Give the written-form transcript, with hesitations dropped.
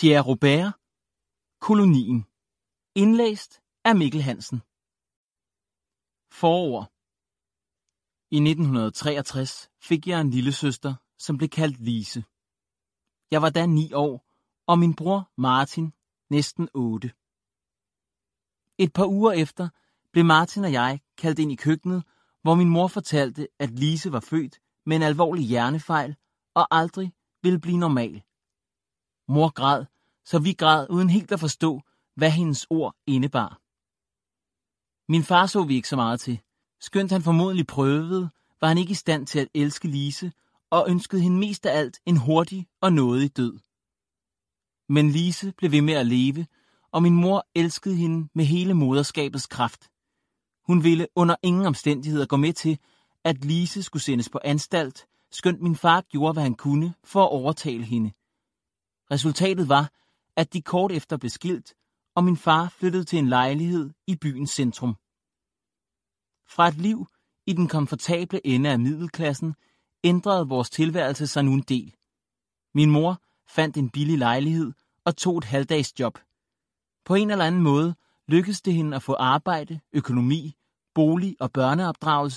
Pierre Robert, Kolonien. Indlæst af Mikkel Hansen. Forord. I 1963 fik jeg en lillesøster, som blev kaldt Lise. Jeg var da 9 år, og min bror Martin næsten 8. Et par uger efter blev Martin og jeg kaldt ind i køkkenet, hvor min mor fortalte, at Lise var født med en alvorlig hjernefejl og aldrig ville blive normal. Mor græd, så vi græd uden helt at forstå, hvad hendes ord indebar. Min far så vi ikke så meget til. Skønt han formodentlig prøvede, var han ikke i stand til at elske Lise og ønskede hende mest af alt en hurtig og nådig død. Men Lise blev ved med at leve, og min mor elskede hende med hele moderskabets kraft. Hun ville under ingen omstændigheder gå med til, at Lise skulle sendes på anstalt, skønt min far gjorde, hvad han kunne for at overtale hende. Resultatet var, at de kort efter blev skilt, og min far flyttede til en lejlighed i byens centrum. Fra et liv i den komfortable ende af middelklassen ændrede vores tilværelse sig nu en del. Min mor fandt en billig lejlighed og tog et halvdagsjob. På en eller anden måde lykkedes det hende at få arbejde, økonomi, bolig og børneopdragelse